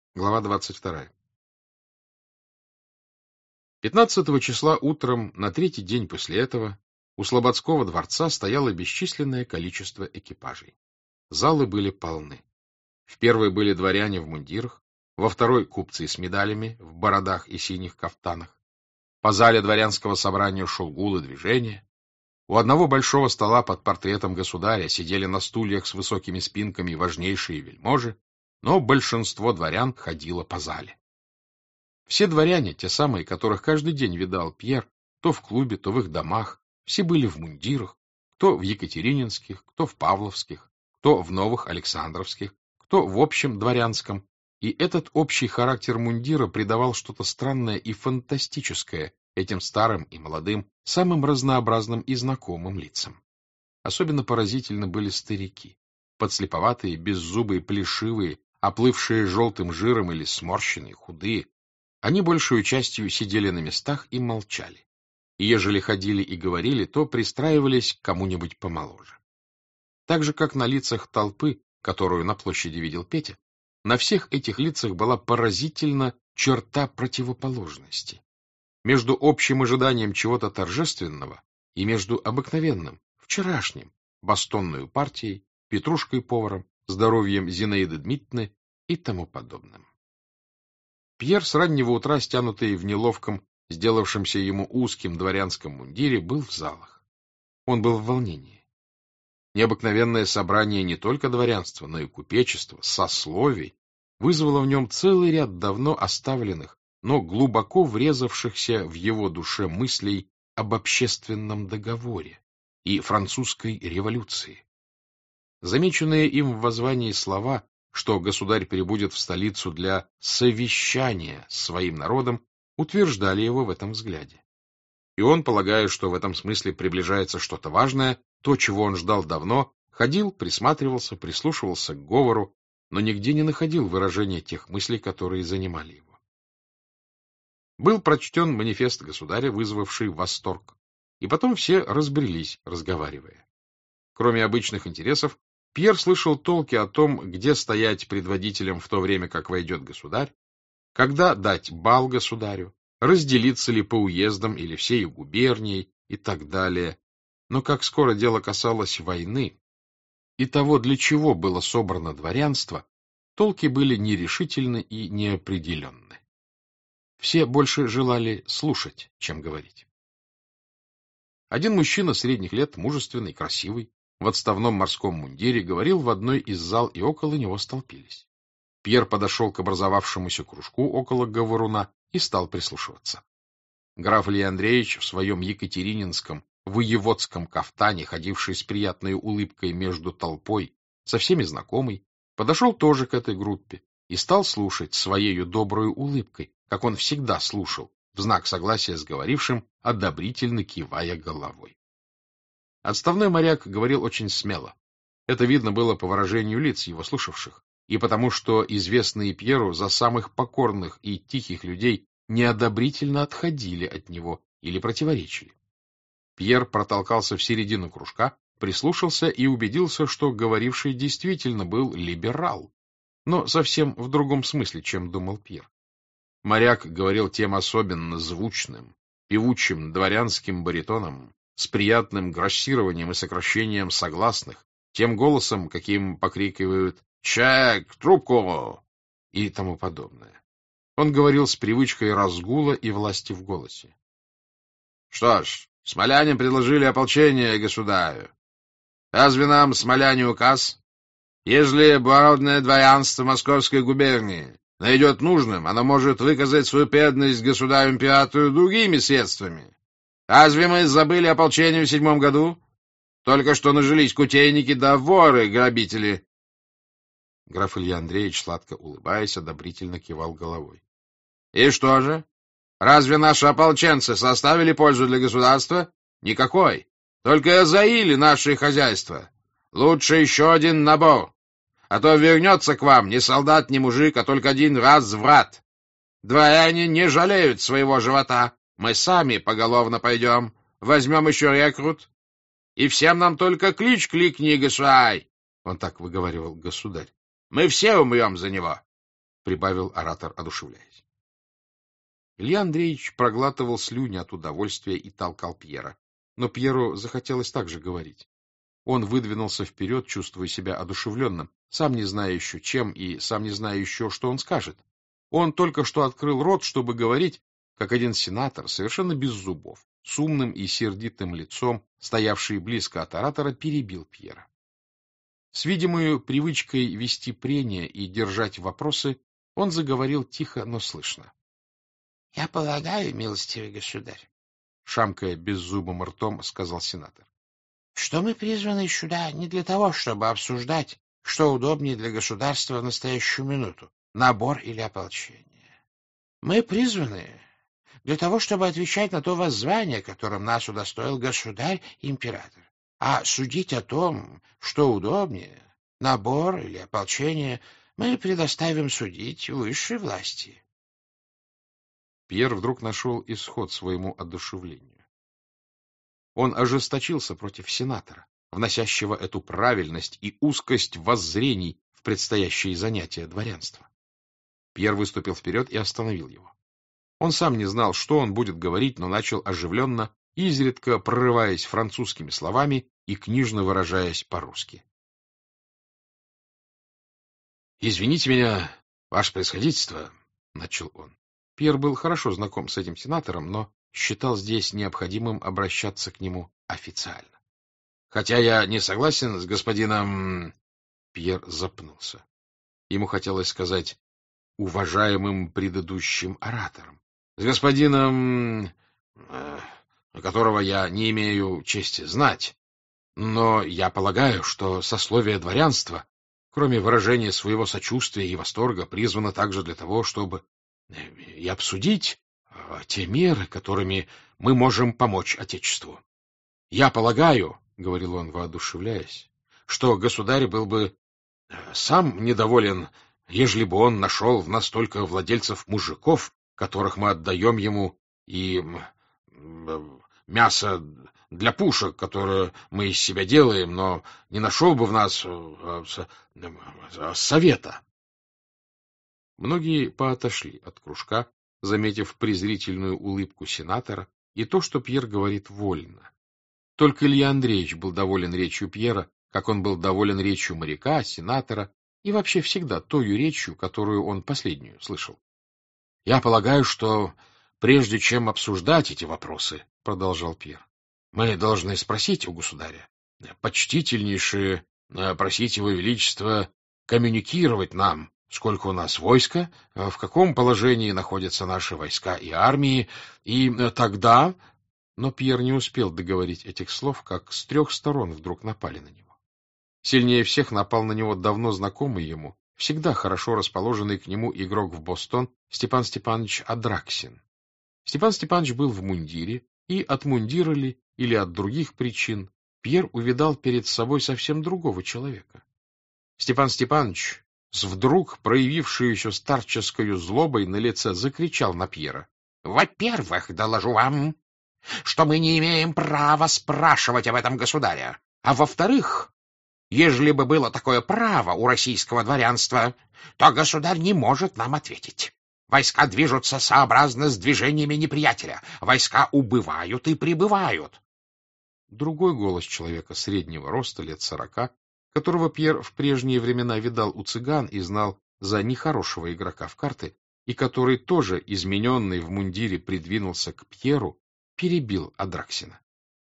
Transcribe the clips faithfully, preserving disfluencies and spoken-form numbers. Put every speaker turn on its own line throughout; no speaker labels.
Глава двадцать вторая. Пятнадцатого числа утром, на третий день после этого, у Слободского дворца стояло бесчисленное количество экипажей. Залы были полны. В первой были дворяне в мундирах, во второй — купцы с медалями, в бородах и синих кафтанах. По зале дворянского собрания шел гул и движение. У одного большого стола под портретом государя сидели на стульях с высокими спинками важнейшие вельможи, но большинство дворян ходило по зале. Все дворяне, те самые, которых каждый день видал Пьер, то в клубе, то в их домах, все были в мундирах, кто в екатерининских, кто в павловских, кто в новых александровских, кто в общем дворянском, и этот общий характер мундира придавал что-то странное и фантастическое этим старым и молодым, самым разнообразным и знакомым лицам. Особенно поразительны были старики, подслеповатые, беззубые, плешивые, оплывшие желтым жиром или сморщенные, худые. Они большую частью сидели на местах и молчали. И ежели ходили и говорили, то пристраивались к кому-нибудь помоложе. Так же, как на лицах толпы, которую на площади видел Петя, на всех этих лицах была поразительна черта противоположности. Между общим ожиданием чего-то торжественного и между обыкновенным, вчерашним, бастонную партией, петрушкой-поваром, здоровьем Зинаиды Дмитриевны и тому подобным. Пьер с раннего утра, стянутый в неловком, сделавшемся ему узким дворянском мундире, был в залах. Он был в волнении. Необыкновенное собрание не только дворянства, но и купечества, сословий вызвало в нем целый ряд давно оставленных, но глубоко врезавшихся в его душе мыслей об общественном договоре и французской революции. Замеченные им в воззвании слова, что государь прибудет в столицу для совещания с своим народом, утверждали его в этом взгляде. И он, полагая, что в этом смысле приближается что-то важное, то, чего он ждал давно, ходил, присматривался, прислушивался к говору, но нигде не находил выражения тех мыслей, которые занимали его. Был прочтен манифест государя, вызвавший восторг, и потом все разбрелись, разговаривая. Кроме обычных интересов, Пьер слышал толки о том, где стоять предводителем в то время, как войдет государь, когда дать бал государю, разделиться ли по уездам или всей губернией и так далее. Но как скоро дело касалось войны и того, для чего было собрано дворянство, толки были нерешительны и неопределенны. Все больше желали слушать, чем говорить. Один мужчина средних лет, мужественный, красивый, в отставном морском мундире, говорил в одной из зал, и около него столпились. Пьер подошел к образовавшемуся кружку около говоруна и стал прислушиваться. Граф Илья Андреевич в своем екатерининском, воеводском кафтане, ходивший с приятной улыбкой между толпой, со всеми знакомый, подошел тоже к этой группе и стал слушать своею доброй улыбкой, как он всегда слушал, в знак согласия с говорившим, одобрительно кивая головой. Отставной моряк говорил очень смело. Это видно было по выражению лиц его слушавших, и потому что известные Пьеру за самых покорных и тихих людей неодобрительно отходили от него или противоречили. Пьер протолкался в середину кружка, прислушался и убедился, что говоривший действительно был либерал, но совсем в другом смысле, чем думал Пьер. Моряк говорил тем особенно звучным, певучим дворянским баритоном, с приятным грассированием и сокращением согласных, тем голосом, каким покрикивают «Чек! Трубку!» и тому подобное. Он говорил с привычкой разгула и власти в голосе. — Что ж, смоляне предложили ополчение государю. Разве нам, смоляне, указ? Ежели благородное дворянство Московской губернии найдет нужным, оно может выказать свою преданность государю-императору другими средствами. Разве мы забыли ополчение в седьмом году? Только что нажились кутейники да воры, грабители. Граф Илья Андреевич, сладко улыбаясь, одобрительно кивал головой. — И что же? Разве наши ополченцы составили пользу для государства? Никакой. Только заили наше хозяйство. Лучше еще один набор. А то вернется к вам не солдат, не мужик, а только один разврат. Дворяне не жалеют своего живота. Мы сами поголовно пойдем. Возьмем еще рекрут. И всем нам только клич кликни, государь. Он так выговаривал государь. Мы все умрем за него. — прибавил оратор, одушевляясь. Илья Андреевич проглатывал слюни от удовольствия и толкал Пьера. Но Пьеру захотелось также говорить. Он выдвинулся вперед, чувствуя себя одушевленным, сам не зная еще чем и сам не зная еще, что он скажет. Он только что открыл рот, чтобы говорить, как один сенатор, совершенно без зубов, с умным и сердитым лицом, стоявший близко от оратора, перебил Пьера. С видимой привычкой вести прения и держать вопросы, он заговорил тихо, но слышно. — Я полагаю, милостивый государь, — шамкая беззубым ртом, сказал сенатор, — что мы призваны сюда не для того, чтобы обсуждать, что удобнее для государства в настоящую минуту, набор или ополчение. Мы призваны для того, чтобы отвечать на то воззвание, которым нас удостоил государь-император, а судить о том, что удобнее, набор или ополчение, мы предоставим судить высшей власти. Пьер вдруг нашел исход своему одушевлению. Он ожесточился против сенатора, вносящего эту правильность и узкость воззрений в предстоящие занятия дворянства. Пьер выступил вперед и остановил его. Он сам не знал, что он будет говорить, но начал оживленно, изредка прорываясь французскими словами и книжно выражаясь по-русски. — Извините меня, ваше превосходительство, — начал он. Пьер был хорошо знаком с этим сенатором, но считал здесь необходимым обращаться к нему официально. — Хотя я не согласен с господином... Пьер запнулся. Ему хотелось сказать уважаемым предыдущим оратором. С господином, которого я не имею чести знать, но я полагаю, что сословие дворянства, кроме выражения своего сочувствия и восторга, призвано также для того, чтобы и обсудить те меры, которыми мы можем помочь Отечеству. Я полагаю, — говорил он, воодушевляясь, — что государь был бы сам недоволен, ежели бы он нашел в нас столько владельцев-мужиков, которых мы отдаем ему, и мясо для пушек, которое мы из себя делаем, но не нашел бы в нас совета. Многие поотошли от кружка, заметив презрительную улыбку сенатора и то, что Пьер говорит вольно. Только Илья Андреевич был доволен речью Пьера, как он был доволен речью моряка, сенатора и вообще всегда тою речью, которую он последнюю слышал. — Я полагаю, что прежде чем обсуждать эти вопросы, — продолжал Пьер, — мы должны спросить у государя, почтительнейше просить его величество коммуникировать нам, сколько у нас войска, в каком положении находятся наши войска и армии, и тогда... Но Пьер не успел договорить этих слов, как с трех сторон вдруг напали на него. Сильнее всех напал на него давно знакомый ему, всегда хорошо расположенный к нему игрок в Бостон Степан Степанович Адраксин. Степан Степанович был в мундире, и от мундира ли или от других причин Пьер увидал перед собой совсем другого человека. Степан Степанович, с вдруг проявившейся старческою злобой на лице, закричал на Пьера. — Во-первых, доложу вам, что мы не имеем права спрашивать об этом государя, а во-вторых, ежели бы было такое право у российского дворянства, то государь не может нам ответить. Войска движутся сообразно с движениями неприятеля, войска убывают и прибывают. Другой голос человека среднего роста, лет сорока, которого Пьер в прежние времена видал у цыган и знал за нехорошего игрока в карты, и который тоже, измененный в мундире, придвинулся к Пьеру, перебил Адраксина.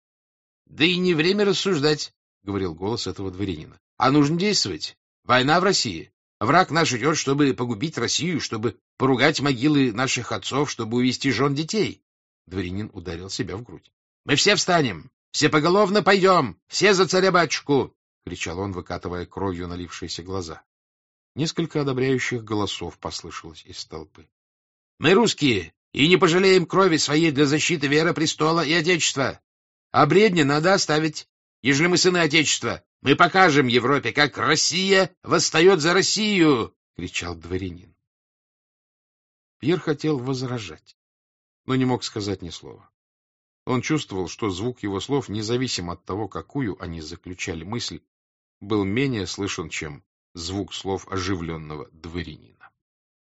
— Да и не время рассуждать, — говорил голос этого дворянина, — а нужно действовать. Война в России. Враг наш идет, чтобы погубить Россию, чтобы поругать могилы наших отцов, чтобы увести жен детей. Дворянин ударил себя в грудь. — Мы все встанем, все поголовно пойдем, все за царя-батюшку! — кричал он, выкатывая кровью налившиеся глаза. Несколько одобряющих голосов послышалось из толпы. — Мы русские, и не пожалеем крови своей для защиты веры, престола и Отечества. А бредни надо оставить. Ежели мы сыны Отечества, мы покажем Европе, как Россия восстает за Россию! — кричал дворянин. Пьер хотел возражать, но не мог сказать ни слова. Он чувствовал, что звук его слов, независимо от того, какую они заключали мысль, был менее слышен, чем звук слов оживленного дворянина.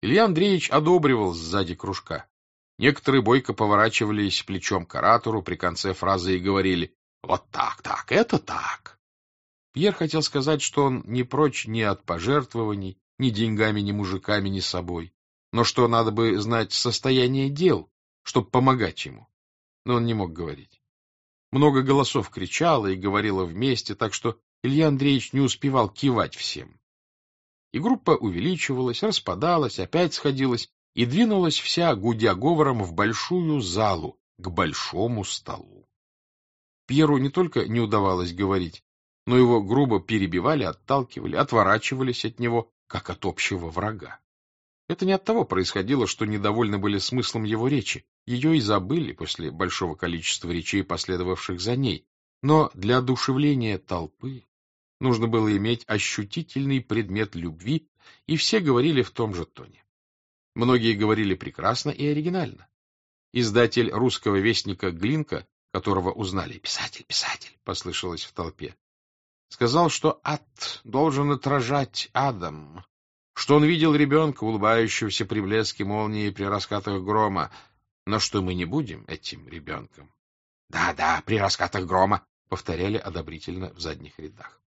Илья Андреевич одобривал сзади кружка. Некоторые бойко поворачивались плечом к оратору при конце фразы и говорили: «Вот так, так, это так». Пьер хотел сказать, что он не прочь ни от пожертвований, ни деньгами, ни мужиками, ни собой, но что надо бы знать состояние дел, чтобы помогать ему. Но он не мог говорить. Много голосов кричало и говорило вместе, так что Илья Андреевич не успевал кивать всем. И группа увеличивалась, распадалась, опять сходилась и двинулась вся, гудя говором, в большую залу, к большому столу. Пьеру не только не удавалось говорить, но его грубо перебивали, отталкивали, отворачивались от него, как от общего врага. Это не от того происходило, что недовольны были смыслом его речи, ее и забыли после большого количества речей, последовавших за ней, но для одушевления толпы нужно было иметь ощутительный предмет любви, и все говорили в том же тоне. Многие говорили прекрасно и оригинально. Издатель русского вестника Глинка, которого узнали, «Писатель, писатель», послышалось в толпе, сказал, что ад должен отражать адом, что он видел ребенка, улыбающегося при блеске молнии при раскатах грома, но что мы не будем этим ребенком. «Да, да, при раскатах грома», — повторяли одобрительно в задних рядах.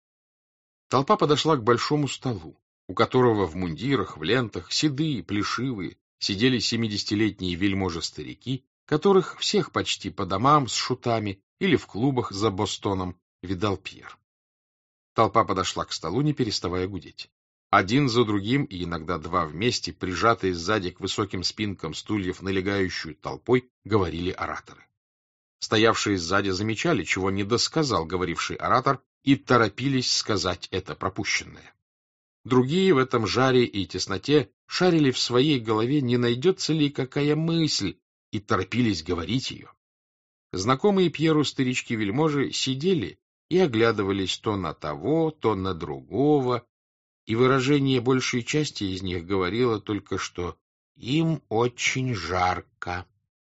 Толпа подошла к большому столу, у которого в мундирах, в лентах, седые, плешивые, сидели семидесятилетние вельможи-старики, которых всех почти по домам с шутами или в клубах за Бостоном видал Пьер. Толпа подошла к столу, не переставая гудеть. Один за другим, и иногда два вместе, прижатые сзади к высоким спинкам стульев, налегающую толпой, говорили ораторы. Стоявшие сзади замечали, чего не досказал говоривший оратор, и торопились сказать это пропущенное. Другие в этом жаре и тесноте шарили в своей голове, не найдется ли какая мысль, и торопились говорить ее. Знакомые Пьеру старички-вельможи сидели и оглядывались то на того, то на другого, и выражение большей части из них говорило только, что им очень жарко.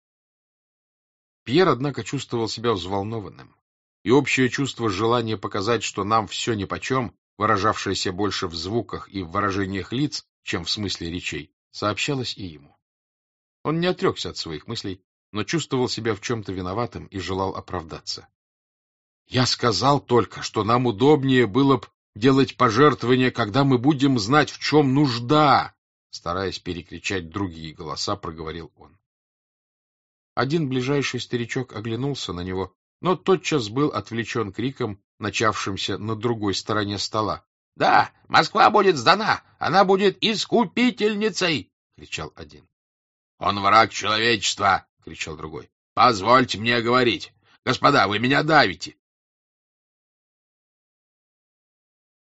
Пьер, однако, чувствовал себя взволнованным, и общее чувство желания показать, что нам все нипочем, выражавшееся больше в звуках и в выражениях лиц, чем в смысле речей, сообщалось и ему. Он не отрекся от своих мыслей, но чувствовал себя в чем-то виноватым и желал оправдаться. «Я сказал только, что нам удобнее было бы делать пожертвования, когда мы будем знать, в чем нужда», стараясь перекричать другие голоса, проговорил он. Один ближайший старичок оглянулся на него, но тотчас был отвлечен криком, начавшимся на другой стороне стола. — Да, Москва будет сдана! Она будет искупительницей! — кричал один. — Он враг человечества! — кричал другой. — Позвольте мне говорить! Господа, вы меня давите!